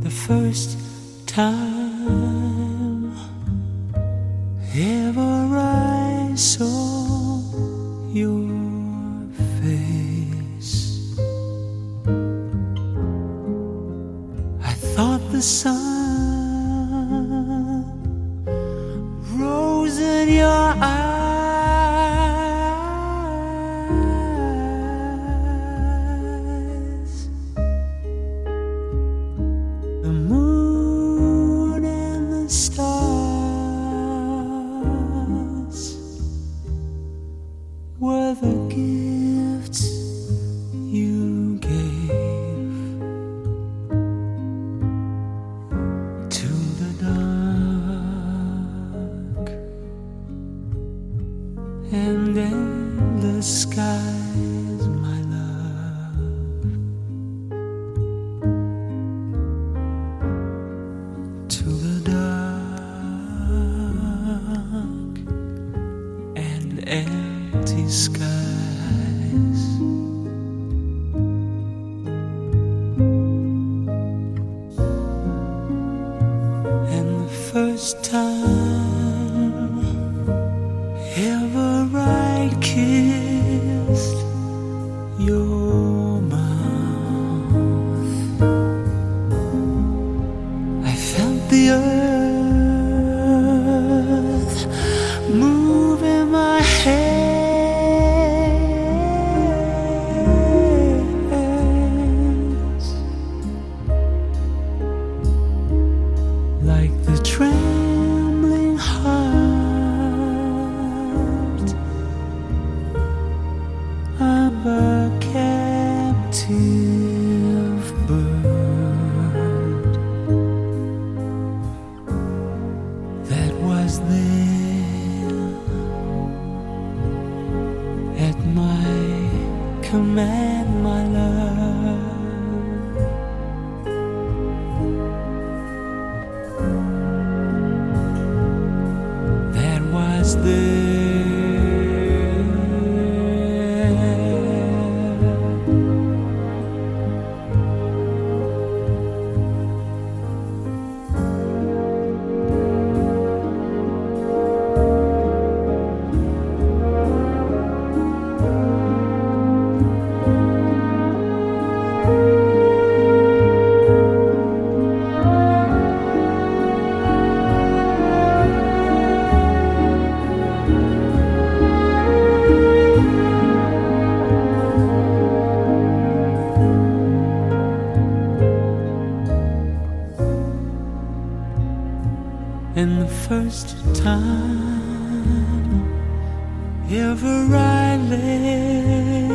the first time ever I saw your face. I thought the sun rose in your eyes. The moon and the stars were the gifts you gave to the dark and endless skies, my love. To the dark and empty skies. And the first time ever I kissed your mouth, I felt the earth move in my hands, like the trembling heart of a captive bird that was there at my command, my love. That was there. And the first time ever I lay